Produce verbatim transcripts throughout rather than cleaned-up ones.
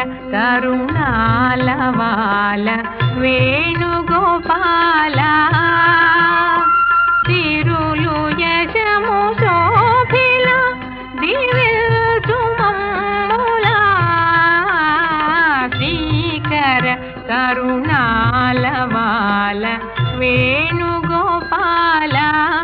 కరుణాలవాల వేణుగోపాల తిరులు యశము శోభిల దివిల్చుమమ్ములా శ్రీకర కరుణాలవాల వేణుగోపాల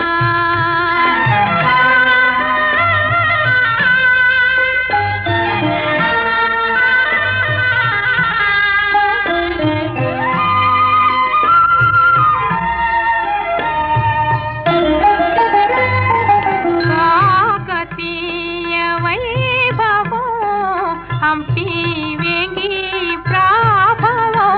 హంపి వేంగి ప్రాభవో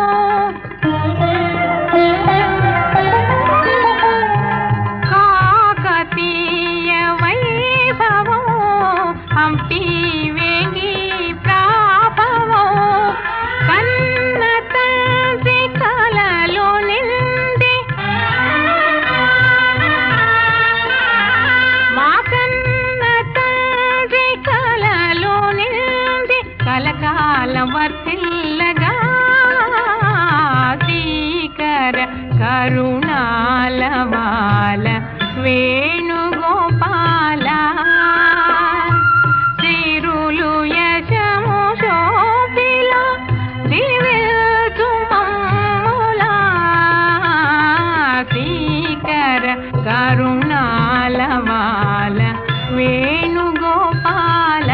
కాకతీయ వైభవో హంపి వేంగి ప్రాభవో కన్న తండ్రి కలలో నింది మా కన్న తండ్రి కలలో నింది కలకాలం వర్తిల్లగా శ్రీకర కరుణాలవాల వేణుగోపాల తిరులు యశము శోభిల దివిల్చుమమ్ములా శ్రీకర కరుణాలవాల వేణుగోపాల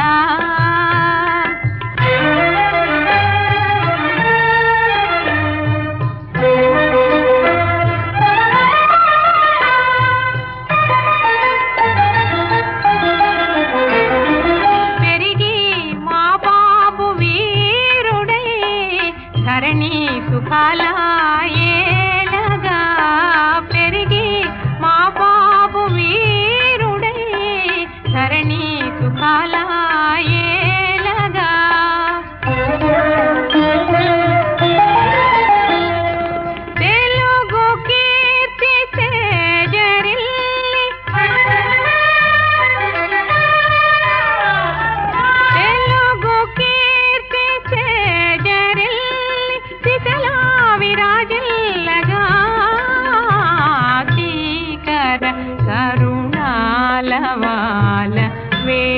ధరణి సుఖాలయేలగా పెరిగి మా బాబు వీరుడై ధరణి సుఖాలయేలగా తెలుగు కీర్తి తేజరిల్లి తెలుగు కీర్తి తేజరిల్లి విరాజిల్లగా శ్రీకర కరుణాలవాల వే